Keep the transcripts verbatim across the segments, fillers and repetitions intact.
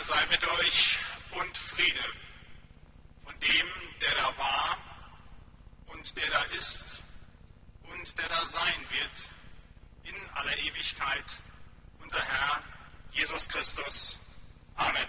Gnade sei mit euch und Friede von dem, der da war und der da ist und der da sein wird in aller Ewigkeit, unser Herr Jesus Christus. Amen.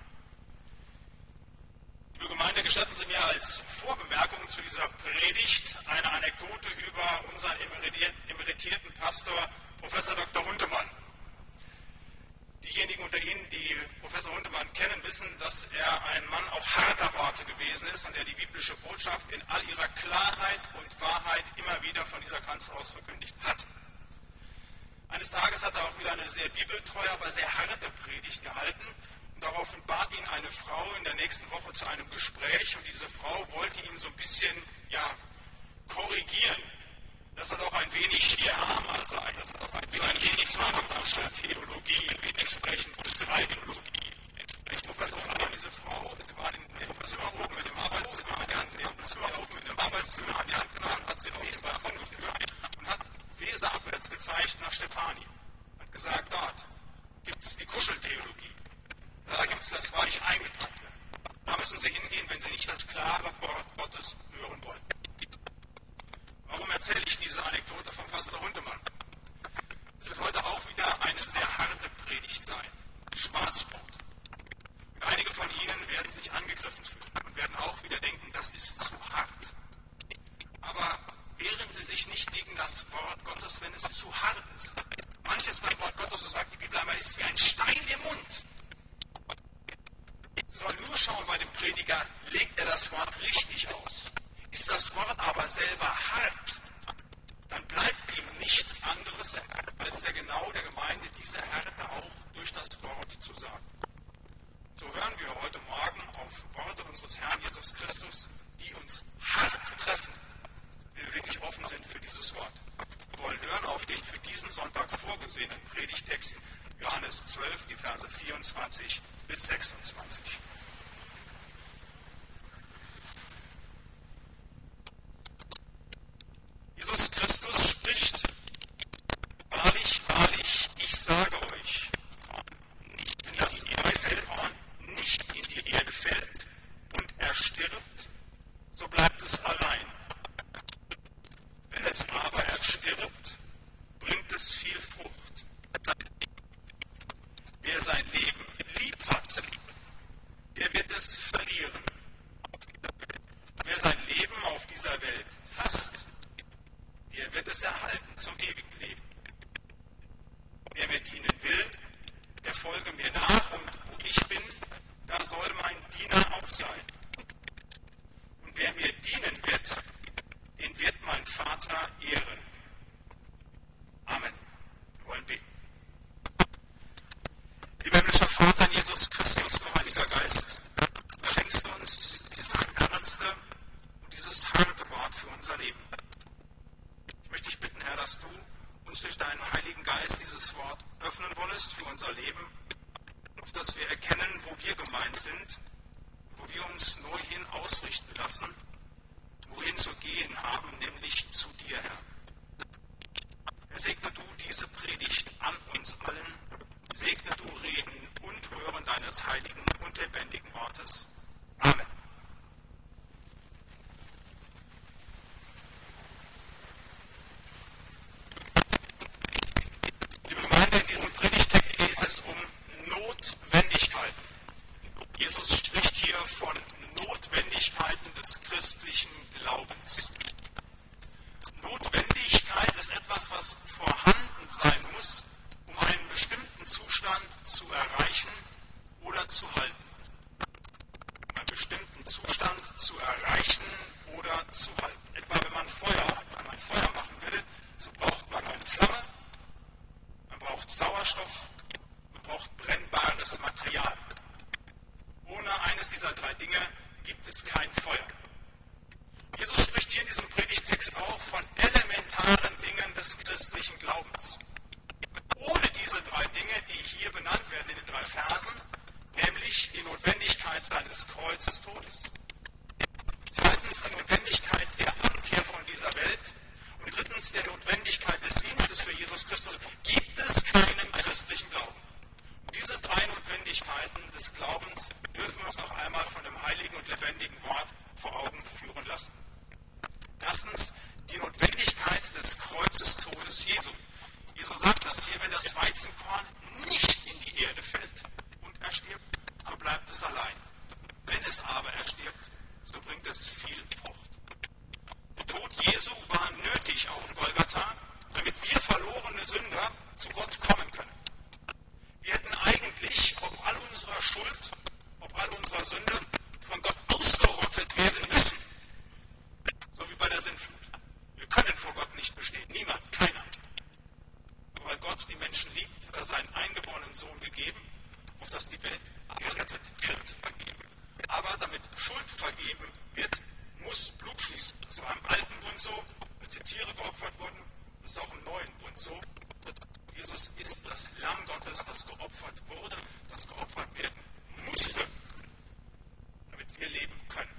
Liebe Gemeinde, gestatten Sie mir als Vorbemerkung zu dieser Predigt eine Anekdote über unseren emeritierten Pastor Professor Doktor Huntemann. Diejenigen unter Ihnen, die Professor Huntemann kennen, wissen, dass er ein Mann auch harter Worte gewesen ist und der die biblische Botschaft in all ihrer Klarheit und Wahrheit immer wieder von dieser Kanzel aus verkündigt hat. Eines Tages hat er auch wieder eine sehr bibeltreue, aber sehr harte Predigt gehalten und daraufhin bat ihn eine Frau in der nächsten Woche zu einem Gespräch und diese Frau wollte ihn so ein bisschen, ja, korrigieren, dass er doch ein wenig zahmer sei, dass er doch ein, so ein wenig zahmerischer Theologie entsprechend Streitologie entspricht. Professor Huntemann, diese Frau, sie war in dem Zimmer oben mit dem Arbeitszimmer an die Hand genommen, Zimmer oben mit dem Arbeitszimmer an die Hand genommen, hat sie auf jeden Fall angeführt und hat weserabwärts gezeigt nach Stefanie. Hat gesagt, dort gibt es die Kuscheltheologie. Da gibt es das weich Eingepackte. Da müssen Sie hingehen, wenn Sie nicht das klare Wort Gottes hören wollen. Warum erzähle ich diese Anekdote von Pastor Huntemann? Es wird heute auch wieder eine sehr harte Predigt sein. Schwarzbrot. Und einige von Ihnen werden sich angegriffen fühlen und werden auch wieder denken, das ist zu hart. Aber wehren Sie sich nicht gegen das Wort Gottes, wenn es zu hart ist. Manches beim Wort Gottes, so sagt die Bibel einmal, ist wie ein Stein im Mund. Sie sollen nur schauen bei dem Prediger, legt er das Wort richtig aus. Ist das Wort aber selber hart, dann bleibt ihm nichts anderes, als der genau der Gemeinde diese Härte auch durch das Wort zu sagen. So hören wir heute Morgen auf Worte unseres Herrn Jesus Christus, die uns hart treffen, wenn wir wirklich offen sind für dieses Wort. Wir wollen hören auf den für diesen Sonntag vorgesehenen Predigtext Johannes zwölf, die Verse vierundzwanzig bis sechsundzwanzig. Jesus Christus spricht, wahrlich, wahrlich, ich sage euch, wenn das Weizenkorn nicht in die Erde fällt und er stirbt, so bleibt es allein. Wenn es aber erstirbt, bringt es viel Frucht. Wer sein Leben lieb hat, der wird es verlieren. Wer sein Leben auf dieser Welt hasst, der wird es erhalten zum ewigen Leben. Wer mir dienen will, der folge mir nach, und wo ich bin, da soll mein Diener auch sein. Und wer mir dienen wird, den wird mein Vater ehren. Amen. Wir wollen beten. Lieber himmlischer Vater in Jesus Christus, du Heiliger Geist, schenkst du uns dieses ernste und dieses harte Wort für unser Leben. Ich möchte dich bitten, Herr, dass du uns durch deinen Heiligen Geist dieses Wort öffnen wollest für unser Leben, auf das wir erkennen, wo wir gemeint sind, wo wir uns neu hin ausrichten lassen, wohin zu gehen haben, nämlich zu dir, Herr. Herr, segne du diese Predigt an uns allen, segne du Reden und Hören deines heiligen und lebendigen Wortes. Amen. Liebe Gemeinde, in diesem Predigtext geht es um Notwendigkeiten. Jesus spricht hier von Notwendigkeiten des christlichen Glaubens. Notwendigkeit ist etwas, was vorhanden sein muss, um einen bestimmten Zustand zu erreichen oder zu halten. Um einen bestimmten Zustand zu erreichen oder zu halten. Etwa wenn man Feuer hat, wenn man Feuer machen will, so braucht man eine Flamme, man braucht Sauerstoff, man braucht brennbares Material. Ohne eines dieser drei Dinge gibt es kein Feuer. Jesus spricht hier in diesem Predigtext auch von elementaren Dingen des christlichen Glaubens. Ohne diese drei Dinge, die hier benannt werden in den drei Versen, nämlich die Notwendigkeit seines Kreuzestodes, zweitens die Notwendigkeit der Abkehr von dieser Welt und drittens der Notwendigkeit des Dienstes für Jesus Christus, gibt es keinen christlichen Glauben. Und diese drei Notwendigkeiten des Glaubens dürfen wir uns noch einmal von dem heiligen und lebendigen Wort vor Augen führen lassen. Erstens, die Notwendigkeit des Kreuzestodes Jesu. Jesus sagt das hier, wenn das Weizenkorn nicht in die Erde fällt und er stirbt, so bleibt es allein. Wenn es aber erstirbt, so bringt es viel Frucht. Der Tod Jesu war nötig auf Golgatha, damit wir verlorene Sünder zu Gott kommen können. Wir hätten eigentlich, ob all unserer Schuld, ob all unserer Sünde, von Gott ausgerottet werden müssen. So wie bei der Sintflut. Wir können vor Gott nicht bestehen. Niemand, keiner. Aber weil Gott die Menschen liebt, hat er seinen eingeborenen Sohn gegeben, auf dass die Welt gerettet wird, vergeben. Aber damit Schuld vergeben wird, muss Blut fließen. Das war im Alten Bund so, als die Tiere geopfert wurden. Das ist auch im Neuen Bund so. Jesus ist das Lamm Gottes, das geopfert wurde, das geopfert werden musste, damit wir leben können.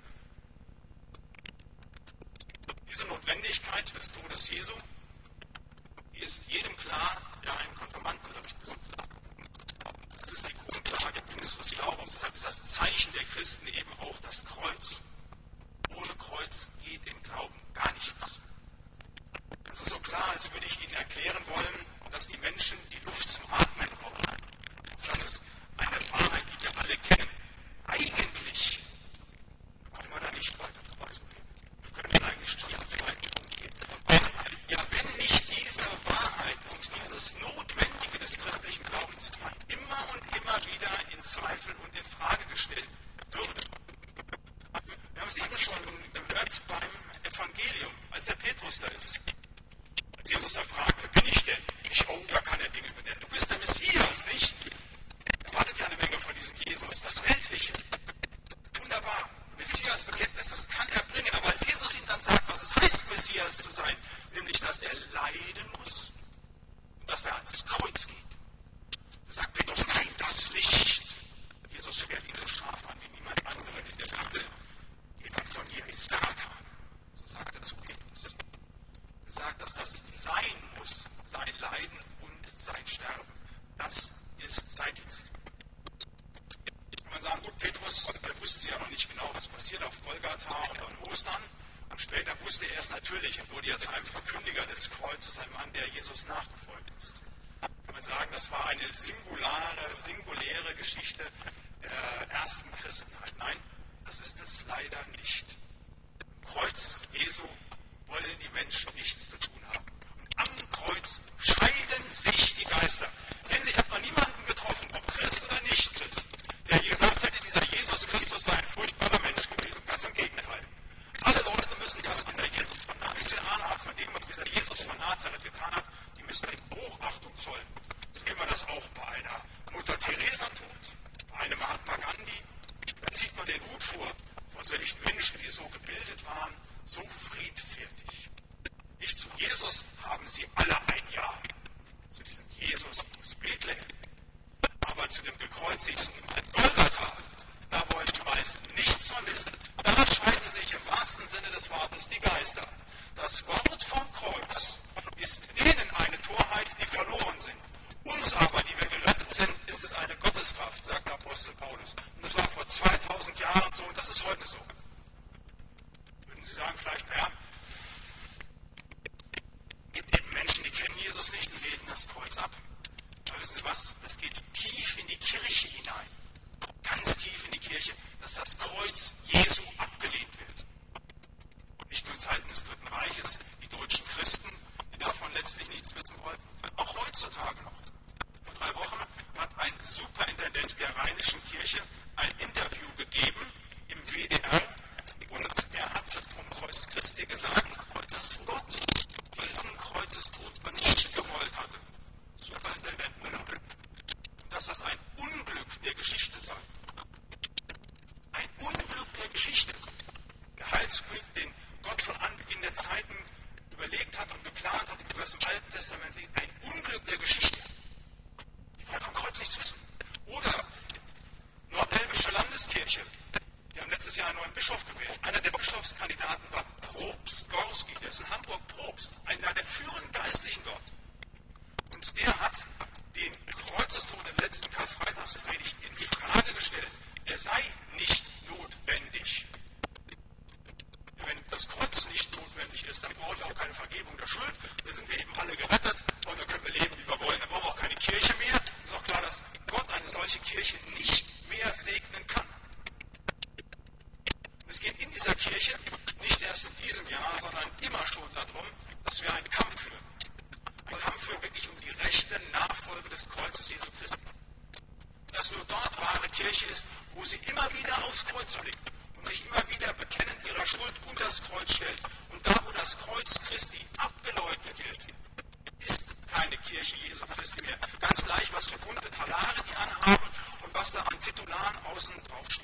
Diese Notwendigkeit des Todes Jesu, die ist jedem klar, der einen Konfirmandenunterricht besucht hat. Das ist die Grundlage unseres Glaubens. Deshalb ist das Zeichen der Christen eben auch das Kreuz. Ohne Kreuz geht im Glauben gar nichts. Das ist so klar, als würde ich Ihnen erklären wollen, dass die Menschen die Luft zum Atmen brauchen. Das ist eine Wahrheit, die wir alle kennen. Eigentlich können wir da nicht weiter zu reden. Wir können dann eigentlich schon zum zweiten Punkt gehen. Wenn, ja, wenn nicht diese Wahrheit und dieses Notwendige des christlichen Glaubens immer und immer wieder in Zweifel und in Frage gestellt würde. Wir haben es eben schon gehört beim Evangelium, als der Petrus da ist. Als Jesus da fragt, wer bin ich denn? Ich, oh, da kann er Dinge benennen. Du bist der Messias, nicht? Er wartet ja eine Menge von diesem Jesus, das Weltliche. Wunderbar. Messias-Bekenntnis, das kann er bringen. Aber als Jesus ihm dann sagt, was es heißt, Messias zu sein, nämlich, dass er leiden muss und dass er ans Kreuz geht, da sagt Petrus, nein, das nicht. Jesus schwert ihn so scharf an wie niemand andere in der Bibel. Geh weg von mir, Satan. So sagt er zu Petrus. Er sagt, dass das sein muss, sein Leiden und sein Sterben. Das ist sein Dienst. Kann man sagen, gut, Petrus, der wusste ja noch nicht genau, was passiert auf Golgatha oder an Ostern. Und später wusste er es natürlich und wurde ja zu einem Verkündiger des Kreuzes, einem Mann, der Jesus nachgefolgt ist. Kann man sagen, das war eine singulare, singuläre Geschichte der ersten Christenheit. Nein, das ist es leider nicht. Im Kreuz Jesu wollen die Menschen nichts zu tun haben. Und am Kreuz scheiden sich die Geister. Sehen Sie, ich habe noch niemanden getroffen, ob Christ oder nicht Christ, der gesagt hätte, dieser Jesus Christus war ein furchtbarer Mensch gewesen. Ganz im Gegenteil. Alle Leute müssen, was dieser Jesus von Nazareth, ein bisschen Ahnung hat von dem, was dieser Jesus von Nazareth getan hat, die müssen ihm Hochachtung zollen. So wie man das auch bei einer Mutter Teresa tut, bei einem Mahatma Gandhi. Da zieht man den Hut vor, vor solchen Menschen, die so gebildet waren, so friedfertig. Nicht zu Jesus haben sie alle ein Ja, zu diesem Jesus aus Bethlehem. Aber zu dem gekreuzigten Golgatha, da wollen die meisten nichts von wissen. Da scheiden sich im wahrsten Sinne des Wortes die Geister. Das Wort vom Kreuz ist denen eine Torheit, die verloren sind. Uns aber, die wir gerettet sind, ist es eine Gotteskraft, sagt der Apostel Paulus. Und das war vor zweitausend Jahren so und das ist heute so. Würden Sie sagen vielleicht, naja, es gibt eben Menschen, die kennen Jesus nicht, die lesen das Kreuz ab. Aber wissen Sie was? Das geht tief in die Kirche hinein. Ganz tief in die Kirche, dass das Kreuz Jesu abgelehnt wird. Nicht nur in Zeiten des Dritten Reiches, die deutschen Christen, die davon letztlich nichts wissen wollten. Auch heutzutage noch. Vor drei Wochen hat ein Superintendent der Rheinischen Kirche ein Interview gegeben im W D R und er hat vom Kreuz Christi gesagt, dass Gott diesen Kreuzestod nicht gewollt hatte. Superintendent Unglück. Und dass das ein Unglück der Geschichte sei. Ein Unglück der Geschichte. Der Heilsweg, den Gott von Anbeginn der Zeiten überlegt hat und geplant hat, über das im Alten Testament liegt, ein Unglück der Geschichte. Die wollen vom Kreuz nichts wissen. Oder Nordelbische Landeskirche. Die haben letztes Jahr einen neuen Bischof gewählt. Einer der Bischofskandidaten war Probst Gorski. Der ist in Hamburg Probst. Einer der führenden Geistlichen dort. Und der hat den Kreuzestod im letzten Karfreitagspredigt in Frage gestellt. sei nicht notwendig. Wenn das Kreuz nicht notwendig ist, dann brauche ich auch keine Vergebung der Schuld. Dann sind wir eben alle gerettet und dann können wir leben, wie wir wollen. Dann brauchen wir auch keine Kirche mehr. Es ist auch klar, dass Gott eine solche Kirche nicht mehr segnen kann. Es geht in dieser Kirche nicht erst in diesem Jahr, sondern immer schon darum, dass wir einen Kampf führen. Einen Kampf führen wirklich um die rechte Nachfolge des Kreuzes Jesu Christi. Dass nur dort wahre Kirche ist, wo sie immer wieder aufs Kreuz blickt und sich immer wieder bekennend ihrer Schuld unter das Kreuz stellt. Und da, wo das Kreuz Christi abgeleugnet wird, ist keine Kirche Jesu Christi mehr. Ganz gleich, was für bunte Talare die anhaben und was da an Titularen außen draufsteht.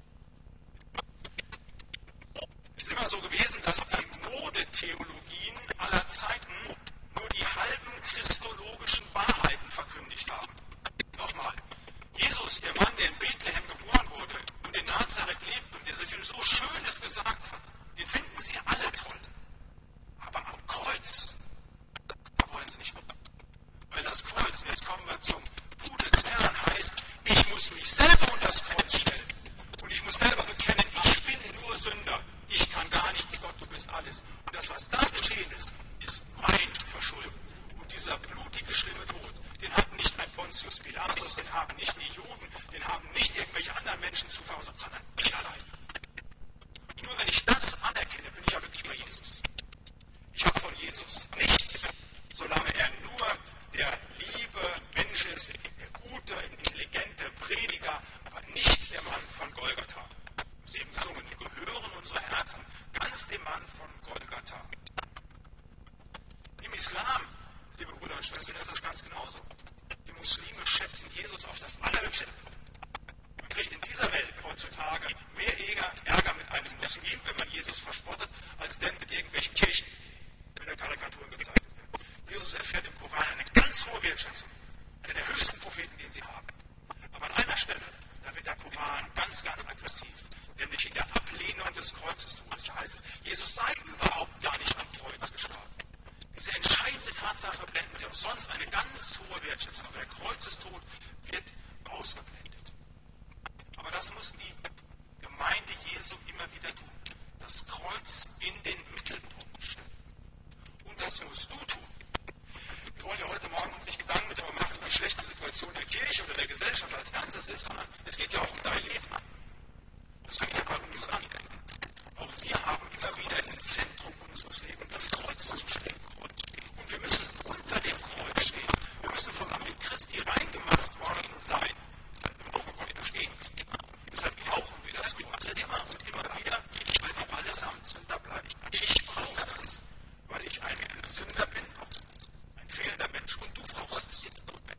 Es ist immer so gewesen, dass die Modetheologien aller Zeiten nur die halben christologischen Wahrheiten verkündigt haben. Nochmal, Jesus, der Mann, der in Bethlehem geboren wurde und in Nazareth lebt und der so viel so Schönes gesagt hat, den finden sie alle toll. Aber am Kreuz, da wollen sie nicht mehr. Weil das Kreuz, und jetzt kommen wir zum Pudel des Herrn, heißt, ich muss mich selber unter das Kreuz stellen. Und ich muss selber bekennen, ich bin nur Sünder. Ich kann gar nichts, Gott, du bist alles. Und das, was da geschehen ist, ist mein Verschulden. Und dieser blutige, schlimme Tod, den hat nicht ein Pontius Pilatus, den haben nicht die Juden, den haben nicht irgendwelche anderen Menschen zu verursacht, sondern ich allein. Und nur wenn ich das anerkenne, bin ich ja wirklich bei Jesus. Ich habe von Jesus nichts, solange er nur der liebe Mensch ist, der gute, intelligente Prediger, aber nicht der Mann von Golgatha. Sie eben gesungen, gehören unsere Herzen ganz dem Mann von Golgatha. Im Islam, liebe Brüder und Schwestern, ist das ganz genauso. Die Muslime schätzen Jesus auf das Allerhöchste. Man kriegt in dieser Welt heutzutage mehr Ärger mit einem Muslim, wenn man Jesus verspottet, als denn mit irgendwelchen Kirchen, wenn da Karikaturen gezeichnet werden. Jesus erfährt im Koran eine ganz hohe Wertschätzung, einer der höchsten Propheten, den sie haben. Aber an einer Stelle, da wird der Koran ganz, ganz aggressiv, nämlich in der Ablehnung des Kreuzestodes. Da heißt es, Jesus sei überhaupt gar nicht am Kreuz gestorben. Diese entscheidende Tatsache blenden sie auch sonst eine ganz hohe Wertschätzung. Aber der Kreuzestod wird ausgeblendet. Aber das muss die Gemeinde Jesu immer wieder tun. Das Kreuz in den Mittelpunkt stellen. Und das musst du tun. Wir wollen ja heute Morgen uns nicht Gedanken darüber machen, wie schlecht die Situation der Kirche oder der Gesellschaft als Ganzes ist, sondern es geht ja auch um dein Leben. Das fängt ja bei uns an. Auch wir haben immer wieder im Zentrum unseres Lebens das Kreuz zu stehen. Und wir müssen unter dem Kreuz stehen. Wir müssen vom Blut Christi reingemacht worden sein. Wir brauchen Gott da stehen. Deshalb brauchen wir das Kreuz immer und immer wieder, weil wir allesamt Sünder bleiben. Ich brauche das, weil ich ein Sünder bin, ein fehlender Mensch, und du brauchst es.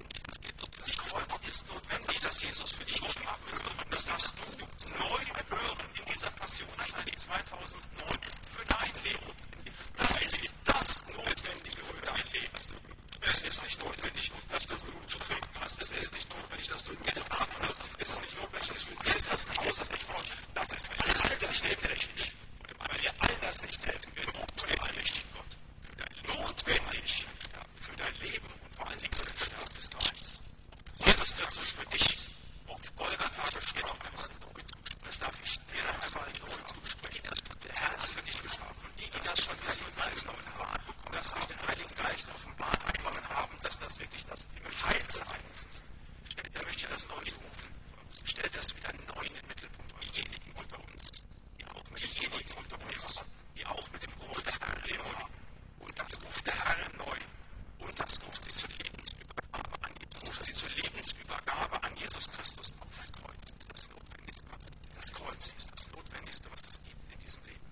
Das Kreuz ist notwendig, dass Jesus für dich gestorben ist. Und das darfst du neu hören in dieser Passionszeit zweitausendneun für dein Leben. Das ist das Notwendige für dein Leben. Es ist nicht notwendig, dass du Blut zu trinken hast. Es ist nicht notwendig, dass du Geld zu atmen hast. Es ist nicht notwendig, dass du Geld hast, ein Haus hast, nicht Frau. Das ist alles nicht nebensächlich. Weil dir all das nicht helfen wird, für den allmächtigen Gott. Für dein notwendig, für dein Leben und vor allen Dingen für dein Sterben bist du eins. Jesus Christus für dich auf Golgatha gestorben ist. Das darf ich dir noch einmal neu zusprechen. Der Herr ist für dich gestorben. Und die, die das schon wissen und angenommen haben und das auch den Heiligen Geist offenbart bekommen haben, dass das wirklich das Heilsereignis ist, der möchte das neu rufen. Stellt das wieder neu in den Mittelpunkt. Diejenigen unter uns, die auch mit diejenigen unter uns, die auch mit dem Kreuz Probleme haben. Und das ruft der Herr neu. Und das ruft sie zur Lebensübergabe an, ruft sie zur Lebensübergabe an Jesus Christus auf das Kreuz. Das Notwendigste. Das Kreuz ist das Notwendigste, was es gibt in diesem Leben.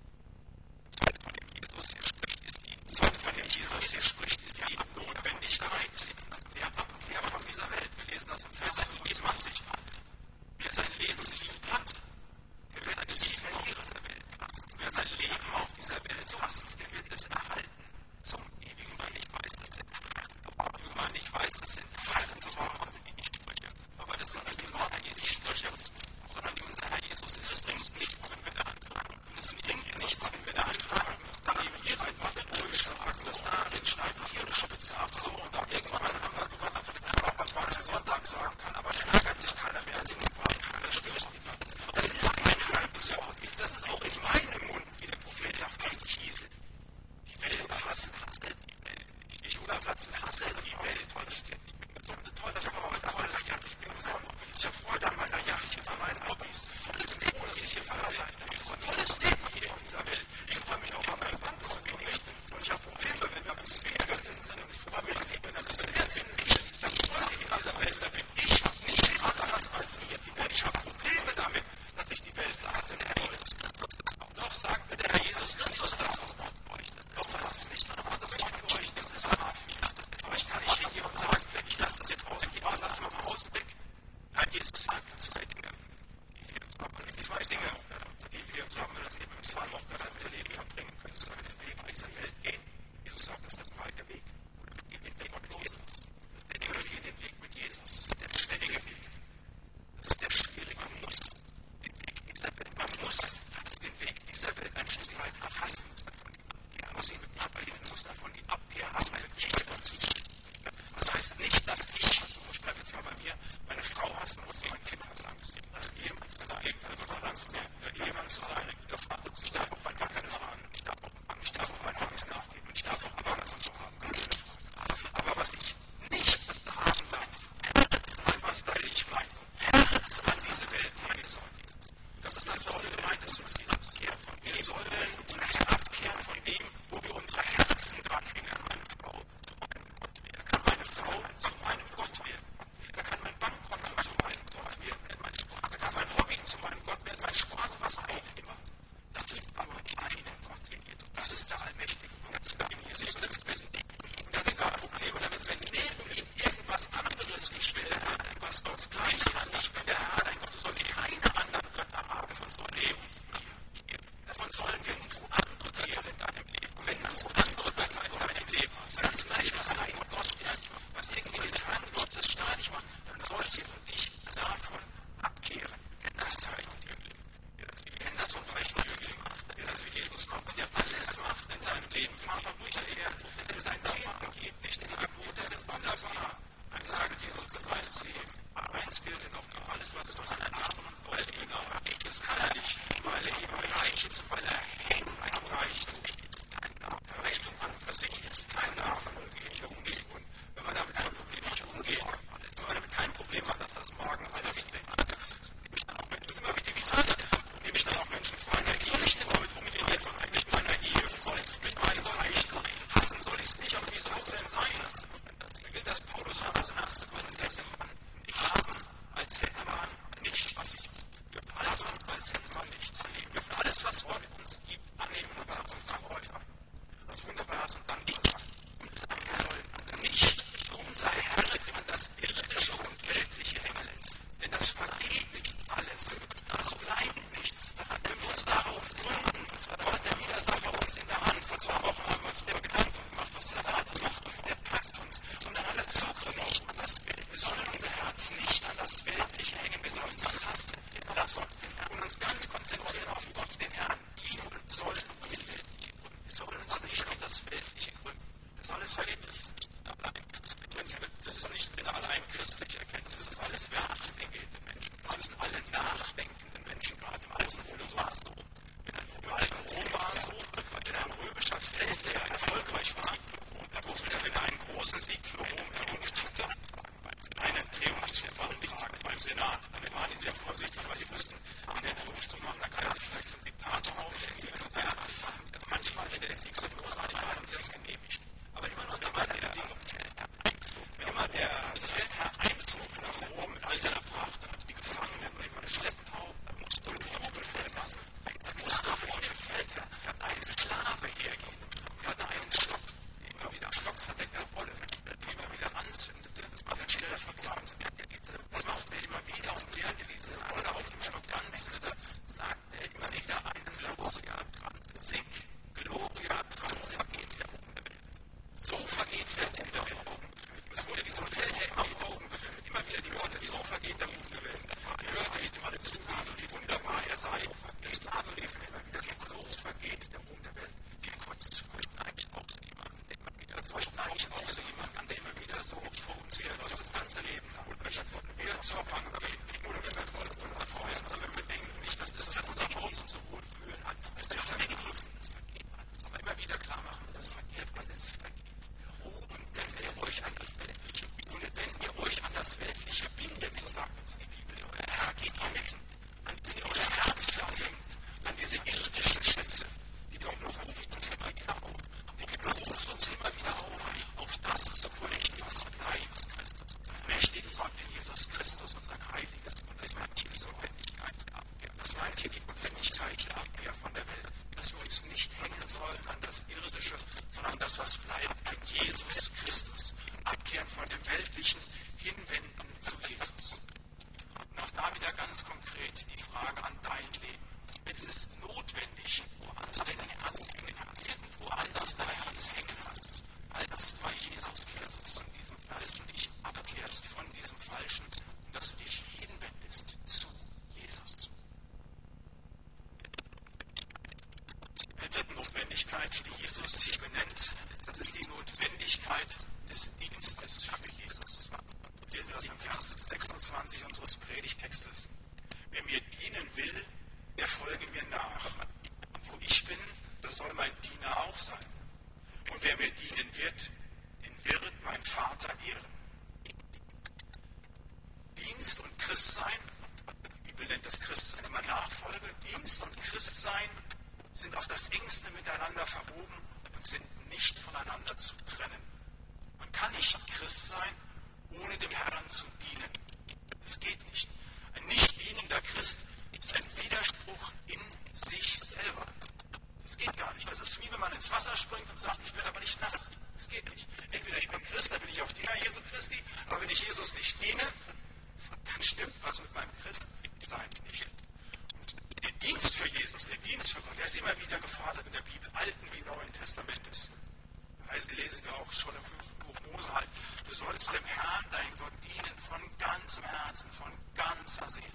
Das zweite, von dem Jesus hier spricht, ist die, zweite, von dem Jesus hier spricht, ist die Notwendigkeit der Abkehr von dieser Welt. Wir lesen das im Vers fünfundzwanzig. Wer sein Leben lieb hat, der wird es verlieren. Wer sein Leben auf dieser Welt hasst, der wird es erhalten. Zum ewigen Mann. Ich weiß, das sind harte Worte. Ich weiß, das sind harte Worte, die ich spreche. Aber das sind nicht die Worte, die ich spreche, sondern die unser Herr Jesus Christus gesprochen, wenn wir da anfangen. Und es bringt nichts, wenn wir da anfangen, dann eben hier sein Mathe durchschlagen, das darin schneiden, hier eine Spitze ab, so, und dann irgendwann haben wir sowas, das man auch beim Sonntag sagen kann, aber dann ärgert sich keiner mehr, das stößt Herzen hier. Und ich habe Probleme damit, dass ich die Welt hasse. Doch sagt mir der Herr Jesus Christus das auch. Doch, das ist nicht nur ein Wort für euch, das ist hart für mich. Aber ich kann nicht hingehen und sagen, ich lasse das jetzt aus, ich lasse mal außen weg. Nein, Jesus sagt uns zwei Dinge. Die zwei Dinge, die wir, glauben wir, dass eben im Psalm auch unser Leben verbringen können. So können wir in dieser Welt gehen. Jesus sagt, das ist der breite Weg. Wir gehen den Weg mit Jesus. Wir gehen den Weg mit Jesus. Das ist der schwierige Weg. Das ist der schwierige Weg. Den Weg dieser Welt. Man muss den Weg dieser Welt ein Stück weit hassen. Man muss ihn ablehnen, muss davon die Abkehr haben, eine Geschichte zu sein. Das heißt nicht, dass ich, ich bleibe jetzt mal bei mir, meine Frau hassen muss, mein Kind hassen muss. Das Ehemann, das Gegenteil Gott verlangt von mir, der Ehemann zu sein, ein guter Vater zu sein, auch gar keine Fragen. Ich darf auch, ich darf auch meinen Hobbys nachgehen und ich darf auch ein Bankkonto haben, gar keine Frage. Aber was ich nicht haben darf, was das ich meine, Herz an diese Welt hängen soll. Das ist das, was wir gemeint ist, uns Jesus. Wir sollen uns abkehren von dem, wo wir unsere Herzen dran hängen. Meine Frau zu meinem Gott werden. Kann meine Frau zu meinem Gott werden. Da kann mein Bankkonto zu meinem Gott werden. Da kann mein Hobby zu meinem Gott werden. Mein Sport, was auch immer. Das gibt aber einen Gott in Jesus. Das ist der Allmächtige. Und ganz egal, in Jesus ist es ganz egal, Probleme damit, wenn neben ihm irgendwas anderes, ich will der Herr, was Gott gleich ist. Ich bin der Herr, dein Gott. Du sollst keine anderen Götter haben von Problemen. Davon sollen wir uns andere Götter in deinem Leben. Wenn du andere Götter in deinem Leben hast, ganz gleich, was dein Gott ist, was irgendwie den Herrn Gottes streitig macht, dann sollst du dich davon abkehren. Denn das zeigt Jüngling. Wir kennen das von rechten Jüngling, der für Jesus kommt, der alles macht in seinem Leben. Vater, Mutter, Erde, der sein Zehnten gibt, nicht in Gebote sind wunderbar. Dann sagt Jesus, das eine zu ihm. Aber eins fehlt ihm noch, alles, was er seinen Namen und weil er ihn auch abgibt, das kann er nicht, weil er eben reich ist, weil er hängt am Reichtum. Der Reichtum an für sich ist kein Nachfolge in der Umgebung. Und wenn man damit kein Problem nicht umgeht, wenn man damit kein Problem hat, dass das morgen alles weg ist, das ist immer wieder die Frage, die mich dann auch Menschen fragen, wie soll ich denn damit umgehen jetzt mit meiner Ehe, mit meinem Reichtum? Hassen soll ich es nicht, aber wie soll es denn sein? Da gilt das Paulus hat das in erster Korinther nicht haben, als hätte man nichts. Wir haben, als hätte man nichts. Wir dürfen alles, was Gott uns gibt, annehmen und Freude haben. Das Wunderbare ist und dann sagt, wir sollen nicht unser Herz an das Irdische und Weltliche hängen. Denn das vergeht alles. Das bleibt nichts. Wenn wir uns darauf gründen, da hat der Widersacher uns in der Hand. Vor zwei Wochen haben wir uns darüber Gedanken gemacht, was der Satan macht. Der packt uns. Und dann hat er Zugriff auf uns. Wir sollen unser Herz nicht an das Weltliche hängen. Wir sollen es tasten lassen und uns ganz konzentrieren auf Gott, den Herrn. Ihn sollen wir in Weltliche gründen. Wir sollen uns nicht auf das Weltliche gründen. Das ist alles vergeblich. Das ist nicht eine allein christliche Erkenntnis. Das ist alles wertentwickelte Menschen. Das müssen alle nachdenkenden Menschen, gerade im Außenphilosophen so. Wenn ein Rom war so, wenn ein römischer Feldherr erfolgreich war, er durfte er, wenn er einen großen Sieg für Rom errungen hatte, einen Triumphzug tragen beim Senat. Damit waren die sehr vorsichtig, weil die wussten, wenn der Triumphzug macht, dann kann er sich vielleicht zum Diktator aufstellen. Manchmal, wenn der Sieg so großartig war, haben die das genehmigt. Aber immer nur unter einer Bedingung. Immer der Feldherr einzog nach Rom mit all seiner Pracht und die Gefangenen und immer eine Schlepptau, da musst du jubeln vor dem Massen. Da musst du vor dem Feldherr ein Sklave hergehen. Er hatte einen Stock, der immer wieder Stock hatte, der Wolle, der immer wieder anzündete. Das war der Schilder verbrannt. Das machte er immer wieder und während er diese Wolle auf dem Stock anzündete, sagte er immer wieder einen Gloria Transit. Gloria Transit der Ruhm der Welt. So vergeht der Ruhm der Welt. Es wurde diesem Feldherr immer vor Augen geführt. Immer wieder die Worte, so vergeht der ganz konkret die Frage an dein Leben. Es ist notwendig, woanders dein Herz hängen hast, irgendwo anders dein Herz hängen hast, als bei Jesus Christus, von diesem Vers und dich abkehrst von diesem Falschen und dass du dich hinwendest zu Jesus. Die dritte Notwendigkeit, die Jesus hier benennt, das ist die Notwendigkeit des Dienstes für Jesus. Wir lesen das im Vers sechsundzwanzig unseres Predigtextes. Wer mir dienen will, der folge mir nach. Und wo ich bin, das soll mein Diener auch sein. Und wer mir dienen wird, den wird mein Vater ehren. Dienst und Christsein, die Bibel nennt das Christsein immer Nachfolge, Dienst und Christsein sind auf das engste miteinander verwoben und sind nicht voneinander zu trennen. Man kann nicht Christ sein, ohne dem Herrn zu dienen. Das geht nicht. Ein nicht dienender Christ ist ein Widerspruch in sich selber. Das geht gar nicht. Das ist wie wenn man ins Wasser springt und sagt, ich werde aber nicht nass. Das geht nicht. Entweder ich bin Christ, dann bin ich auch Diener Jesu Christi, aber wenn ich Jesus nicht diene, dann stimmt was mit meinem Christsein nicht. Und der Dienst für Jesus, der Dienst für Gott, der ist immer wieder gefordert in der Bibel, Alten wie Neuen Testamentes. Das heißt, lesen wir auch schon im fünften Buch Mose halt, du sollst dem Herrn, dein Gott, dienen von ganzem Herzen, von ganzer Seele.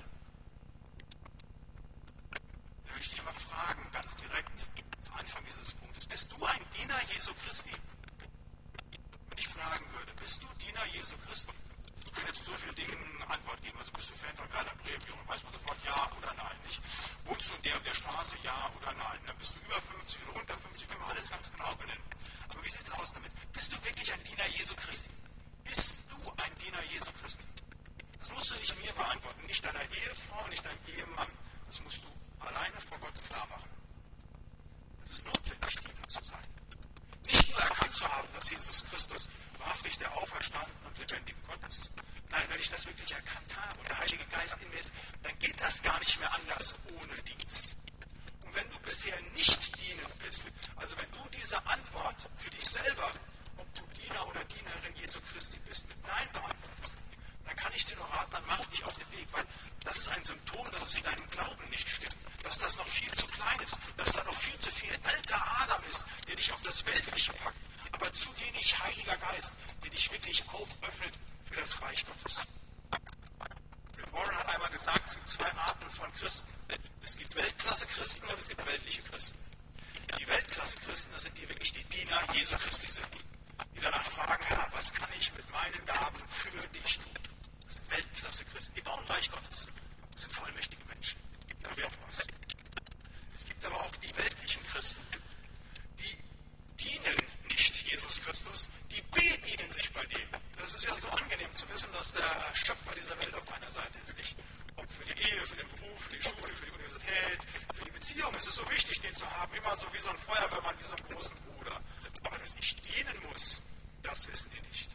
Da möchte ich aber fragen, ganz direkt zu Anfang dieses Punktes, bist du ein Diener Jesu Christi? Wenn ich fragen würde, bist du Diener Jesu Christi? Ich kann jetzt so viele Dinge eine Antwort geben, also bist du Fan von Werder Bremen, dann weiß man sofort ja oder nein. Nicht? Wohnst du in der und der Straße, ja oder nein? Dann bist du über fünfzig oder unter fünfzig, können wir alles ganz genau benennen. Aber wie sieht es aus damit? Bist du wirklich ein Diener Jesu Christi? Bist du ein Diener Jesu Christi? Das musst du nicht mir beantworten, nicht deiner Ehefrau, nicht deinem Ehemann. Das musst du alleine vor Gott klar machen. Es ist notwendig, Diener zu sein. Nicht nur erkannt zu haben, dass Jesus Christus wahrhaftig der auferstandene und lebendige Gott ist. Nein, wenn ich das wirklich erkannt habe und der Heilige Geist in mir ist, dann geht das gar nicht mehr anders ohne Dienst. Und wenn du bisher nicht dienend bist, also wenn du diese Antwort für dich selber, ob du Diener oder Dienerin Jesu Christi bist, mit Nein beantwortest, dann kann ich dir nur raten, dann mach dich auf den Weg, weil das ist ein Symptom, dass es in deinem Glauben nicht stimmt, dass das noch viel zu klein ist, dass da noch viel zu viel alter Adam ist, der dich auf das Weltliche packt, aber zu wenig Heiliger Geist, der dich wirklich auföffnet für das Reich Gottes. Rick Warren hat einmal gesagt, es gibt zwei Arten von Christen. Es gibt Weltklasse-Christen und es gibt weltliche Christen. Die Weltklasse-Christen, das sind die wirklich die Diener Jesu Christi sind, die danach fragen, Herr, was kann ich mit meinen Gaben für dich tun? Das sind Weltklasse-Christen, die bauen Reich Gottes. Das sind vollmächtige Menschen, da wäre auch was. Es gibt aber auch die weltlichen Christen, die dienen nicht Jesus Christus, die bedienen sich bei dem. Das ist ja so angenehm zu wissen, dass der Schöpfer dieser Welt auf einer Seite ist. Nicht? Ob für die Ehe, für den Beruf, für die Schule, für die Universität, für die Beziehung ist es so wichtig, den zu haben, immer so wie so ein Feuerwehrmann, wie so einen großen Bruder. Aber dass ich dienen muss, das wissen die nicht.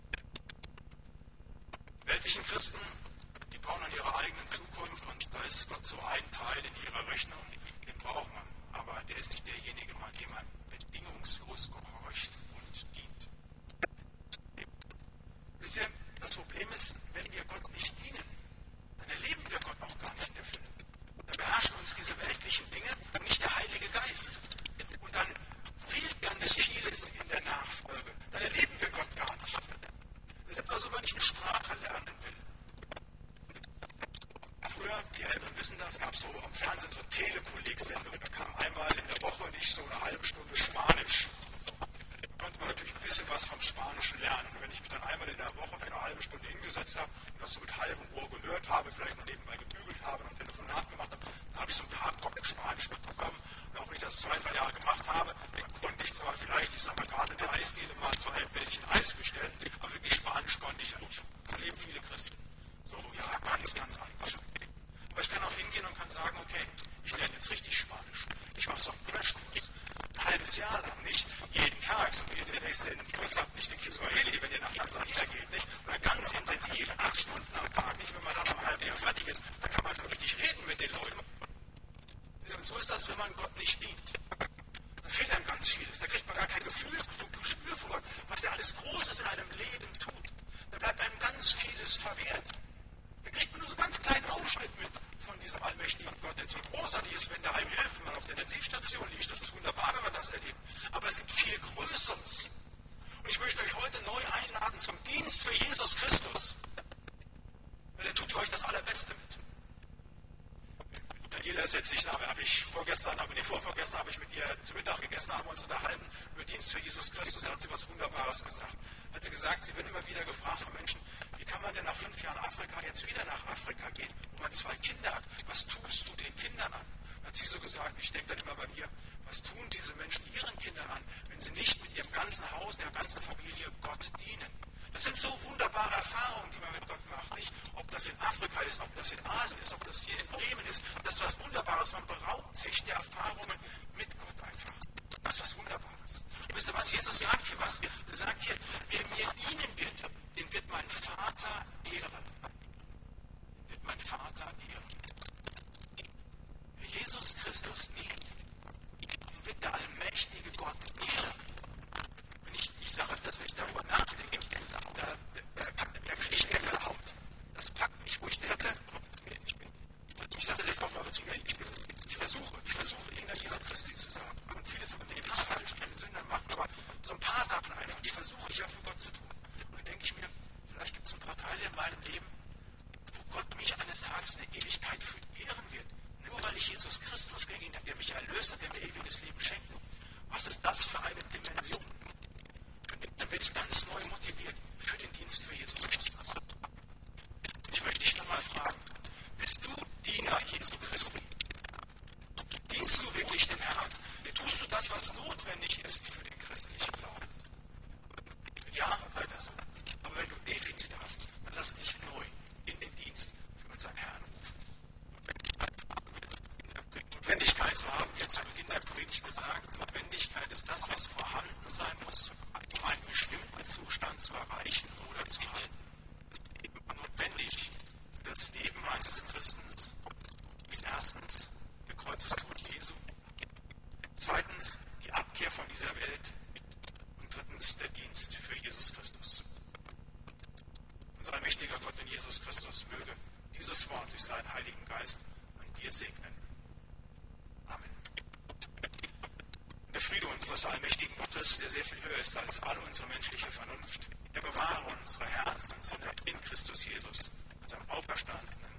Die weltlichen Christen, die bauen an ihrer eigenen Zukunft und da ist Gott so ein Teil in ihrer Rechnung, den braucht man. Aber der ist nicht derjenige, dem man bedingungslos gehorcht und dient. Wisst ihr, das Problem ist, wenn wir Gott nicht dienen, dann erleben wir Gott auch gar nicht in der Fülle. Dann beherrschen uns diese weltlichen Dinge und nicht der Heilige Geist. Und dann fehlt ganz vieles in der Nachfolge. Dann erleben wir Gott gar nicht. Das ist etwa so, wenn ich eine Sprache lernen will. Früher, die Älteren wissen das, gab es so am Fernsehen so Telekolleg-Sendungen. Da kam einmal in der Woche nicht so eine halbe Stunde Spanisch. So. Da konnte man natürlich ein bisschen was vom Spanischen lernen. Und wenn ich mich dann einmal in der Woche für eine halbe Stunde hingesetzt habe und das so mit halbem Ohr gehört habe, vielleicht noch nebenbei gebügelt habe und ein Telefonat gemacht habe, dann habe ich so ein paar Brocken Spanisch mitbekommen. Und auch wenn ich das zwei, drei Jahre gemacht habe, dann konnte ich zwar vielleicht, ich sage mal gerade in der Eisdiele mal zwei Bällchen Eis bestellen, aber wirklich Spanisch konnte ich ja nicht. So leben viele Christen. So, ja, ganz, ganz eingeschränkt. Aber ich kann auch hingehen und kann sagen, okay, ich lerne jetzt richtig Spanisch. Ich mache so einen Crashkurs. Ein halbes Jahr lang, nicht jeden Tag, so wie ihr den nächsten habt, nicht in Kiswahili, wenn ihr nach Tansania geht, nicht? Oder ganz intensiv, acht Stunden am Tag, nicht, wenn man dann am halben Jahr fertig ist. Da kann man schon richtig reden mit den Leuten. Und so ist das, wenn man Gott nicht dient. Da fehlt einem ganz vieles. Da kriegt man gar kein Gefühl, Gespür für Gott, was er alles Großes in einem Leben tut. Da bleibt einem ganz vieles verwehrt. Da kriegt man nur so einen ganz kleinen Ausschnitt mit. Daniela ist jetzt nicht da, aber habe ich vorgestern, aber nee, vorvorgestern habe ich mit ihr zu Mittag gegessen, haben wir uns unterhalten über Dienst für Jesus Christus. Da hat sie was Wunderbares gesagt. Hat sie gesagt, sie wird immer wieder gefragt von Menschen, wie kann man denn nach fünf Jahren Afrika jetzt wieder nach Afrika gehen, wo man zwei Kinder hat? Was tust du den Kindern an? Dann hat sie so gesagt, ich denke dann immer bei mir, was tun diese Menschen ihren Kindern an, wenn sie nicht mit ihrem ganzen Haus, der ganzen Familie Gott dienen? Das sind so wunderbare Erfahrungen, die man mit Gott macht. Nicht? Ob das in Afrika ist, ob das in Asien ist, ob das hier in Bremen ist. Das ist was Wunderbares. Man beraubt sich der Erfahrungen mit Gott einfach. Das ist was Wunderbares. Und wisst ihr, was Jesus sagt hier? Was? Er sagt hier, wer mir dienen wird, den wird mein Vater ehren. Den wird mein Vater ehren. Wer Jesus Christus dient, den wird der allmächtige Gott ehren. Ich, ich sage euch das, wenn ich darüber nachdenke, da, da, da, da kriege ich Gänsehaut. Das packt mich, wo ich denke, ich, bin, ich sage das jetzt auch mal zu mir, ich, bin, ich versuche, ich versuche, Diener Jesu Christi zu sagen. Und vieles von dem ist falsch, keine Sünder machen, aber so ein paar Sachen einfach, die versuche ich ja für Gott zu tun. Und dann denke ich mir, vielleicht gibt es ein paar Teile in meinem Leben, wo Gott mich eines Tages in der Ewigkeit für ehren wird. Nur weil ich Jesus Christus gedient habe, der mich erlöst hat, der mir ewiges Leben schenkt. Was ist das für eine Dimension? Dann werde ich ganz neu motiviert für den Dienst für Jesus Christus. Ich möchte dich nochmal fragen, bist du Diener Jesu Christi? Dienst du wirklich dem Herrn? Tust du das, was notwendig ist für den christlichen Glauben? Ja, weiter so. Aber wenn du Defizite hast, dann lass dich neu in den Dienst für unseren Herrn rufen. Notwendigkeit, so haben wir zu Beginn der Predigt gesagt, Notwendigkeit ist das, was vorhanden sein muss, um einen bestimmten Zustand zu erreichen oder zu halten. Notwendig für das Leben eines Christens ist erstens der Kreuzestod Jesu, zweitens die Abkehr von dieser Welt und drittens der Dienst für Jesus Christus. Unser allmächtiger Gott in Jesus Christus möge dieses Wort durch seinen Heiligen Geist an dir segnen. Amen. Der Friede unseres allmächtigen Gottes, der sehr viel höher ist als alle unsere menschliche Vernunft, der bewahre unsere Herzen und Sinne in Christus Jesus, unserem auferstandenen